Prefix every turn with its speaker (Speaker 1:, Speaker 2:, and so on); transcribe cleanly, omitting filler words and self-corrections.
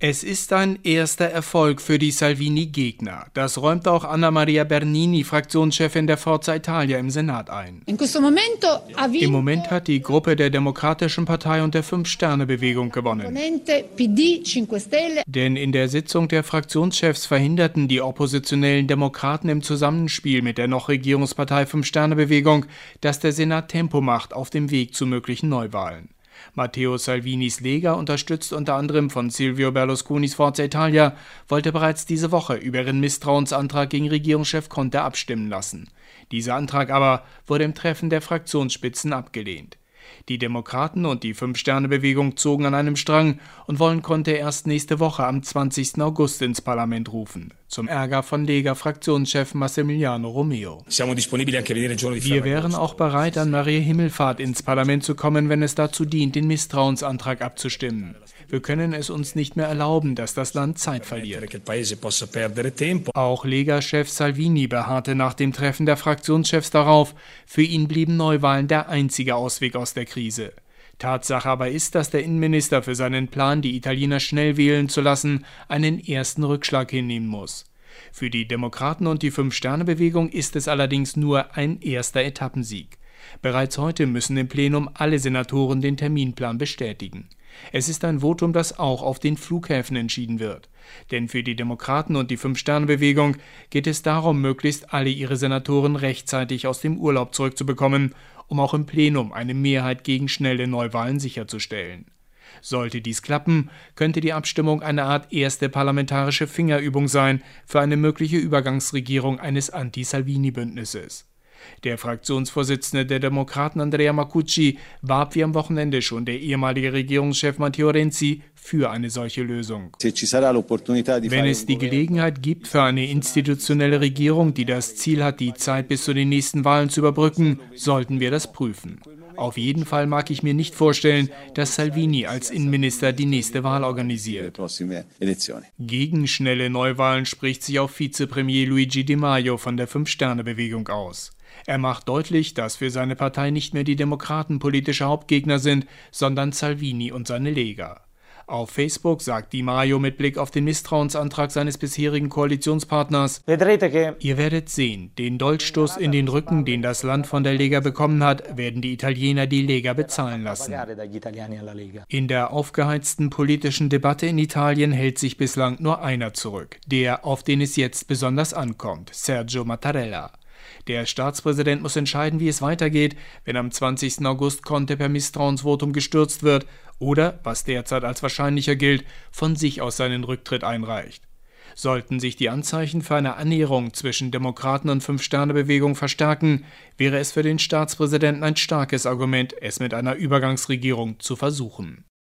Speaker 1: Es ist ein erster Erfolg für die Salvini-Gegner. Das räumt auch Anna Maria Bernini, Fraktionschefin der Forza Italia, im Senat ein. Im Moment hat die Gruppe der Demokratischen Partei und der Fünf-Sterne-Bewegung gewonnen. Denn in der Sitzung der Fraktionschefs verhinderten die oppositionellen Demokraten im Zusammenspiel mit der noch Regierungspartei Fünf-Sterne-Bewegung, dass der Senat Tempo macht auf dem Weg zu möglichen Neuwahlen. Matteo Salvinis Lega, unterstützt unter anderem von Silvio Berlusconis Forza Italia, wollte bereits diese Woche über ihren Misstrauensantrag gegen Regierungschef Conte abstimmen lassen. Dieser Antrag aber wurde im Treffen der Fraktionsspitzen abgelehnt. Die Demokraten und die Fünf-Sterne-Bewegung zogen an einem Strang und wollen Conte erst nächste Woche am 20. August ins Parlament rufen. Zum Ärger von Lega-Fraktionschef Massimiliano Romeo. Wir wären auch bereit, an Maria Himmelfahrt ins Parlament zu kommen, wenn es dazu dient, den Misstrauensantrag abzustimmen. Wir können es uns nicht mehr erlauben, dass das Land Zeit verliert. Auch Lega-Chef Salvini beharrte nach dem Treffen der Fraktionschefs darauf, für ihn blieben Neuwahlen der einzige Ausweg aus der Krise. Tatsache aber ist, dass der Innenminister für seinen Plan, die Italiener schnell wählen zu lassen, einen ersten Rückschlag hinnehmen muss. Für die Demokraten und die Fünf-Sterne-Bewegung ist es allerdings nur ein erster Etappensieg. Bereits heute müssen im Plenum alle Senatoren den Terminplan bestätigen. Es ist ein Votum, das auch auf den Flughäfen entschieden wird. Denn für die Demokraten und die Fünf-Sterne-Bewegung geht es darum, möglichst alle ihre Senatoren rechtzeitig aus dem Urlaub zurückzubekommen, um auch im Plenum eine Mehrheit gegen schnelle Neuwahlen sicherzustellen. Sollte dies klappen, könnte die Abstimmung eine Art erste parlamentarische Fingerübung sein für eine mögliche Übergangsregierung eines Anti-Salvini-Bündnisses. Der Fraktionsvorsitzende der Demokraten Andrea Marcucci warb wie am Wochenende schon der ehemalige Regierungschef Matteo Renzi für eine solche Lösung. Wenn es die Gelegenheit gibt für eine institutionelle Regierung, die das Ziel hat, die Zeit bis zu den nächsten Wahlen zu überbrücken, sollten wir das prüfen. Auf jeden Fall mag ich mir nicht vorstellen, dass Salvini als Innenminister die nächste Wahl organisiert. Gegen schnelle Neuwahlen spricht sich auch Vizepremier Luigi Di Maio von der Fünf-Sterne-Bewegung aus. Er macht deutlich, dass für seine Partei nicht mehr die Demokraten politische Hauptgegner sind, sondern Salvini und seine Lega. Auf Facebook sagt Di Maio mit Blick auf den Misstrauensantrag seines bisherigen Koalitionspartners: Ihr werdet sehen, den Dolchstoß in den Rücken, den das Land von der Lega bekommen hat, werden die Italiener die Lega bezahlen lassen. In der aufgeheizten politischen Debatte in Italien hält sich bislang nur einer zurück, der, auf den es jetzt besonders ankommt, Sergio Mattarella. Der Staatspräsident muss entscheiden, wie es weitergeht, wenn am 20. August Conte per Misstrauensvotum gestürzt wird oder, was derzeit als wahrscheinlicher gilt, von sich aus seinen Rücktritt einreicht. Sollten sich die Anzeichen für eine Annäherung zwischen Demokraten und Fünf-Sterne-Bewegung verstärken, wäre es für den Staatspräsidenten ein starkes Argument, es mit einer Übergangsregierung zu versuchen.